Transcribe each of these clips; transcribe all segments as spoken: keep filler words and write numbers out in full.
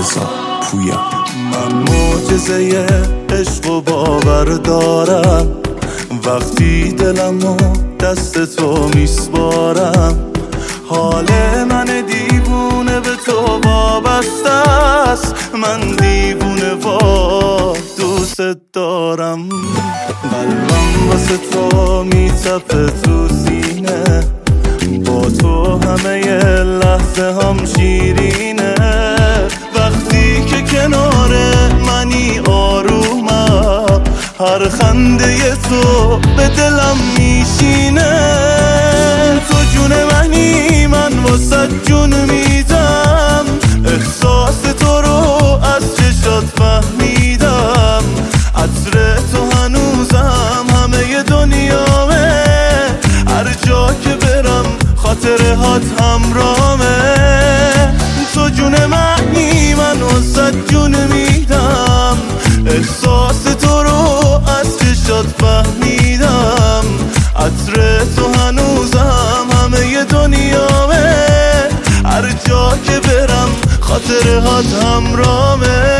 رضا پویا. من معجزه عشق و باور دارم، وقتی دلمو دست تو میسپارم. حال من دیوونه به تو وابسته است، من دیوونه وا دوست دارم. قلبم واسه تو میتپه تو سینه، با تو همه لحظه هم شیرینه. وقتی که کنار منی آرومم، هر خنده تو به دلم میشینه. تو جون منی، من واسه جون میدم، احساس تو رو از چشات فهمیدم. عطر تو هنوزم همه دنیامه، هر جا که برم خاطرهات همرامه. تو جون منی، من واسه جون میدم، احساس تو رو از چشات فهمیدم. عطر تو هنوزم همه دنیامه، هر جا که برم خاطرهات همرامه.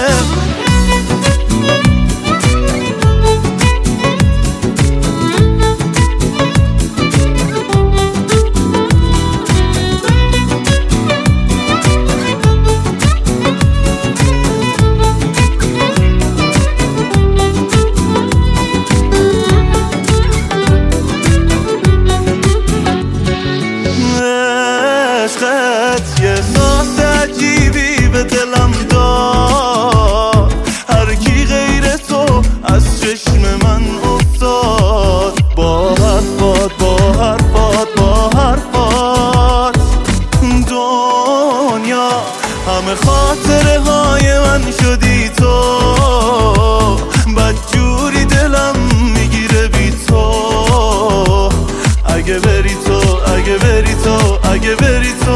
عشقت یه احساس عجیبی به دلم داد، هر کی غیر تو از چشم من افتاد. با حرفات با حرفات با حرفات دنیا همه خاطره های من شدی تو. بدجوری دلم میگیره بی تو، اگه بری تو اگه بری تو اگه بری تو.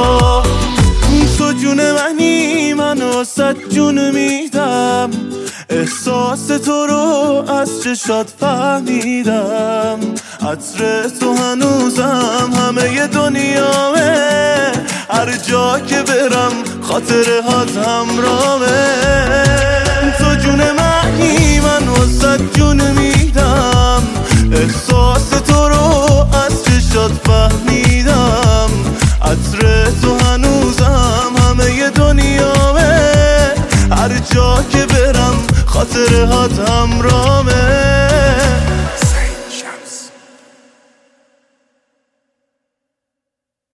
تو جون منی، من واسه جون میدم، احساس تو رو از چشات فهمیدم. عطر تو هنوزم همه دنیامه، هر جا که برم خاطرهات همرامه. تو جون منی، من واسه جون میدم، احساس تو رو از چشات فهمیدم. عطر تو هنوزم همه دنیامه، هر جا که برم خاطرهات همرامه.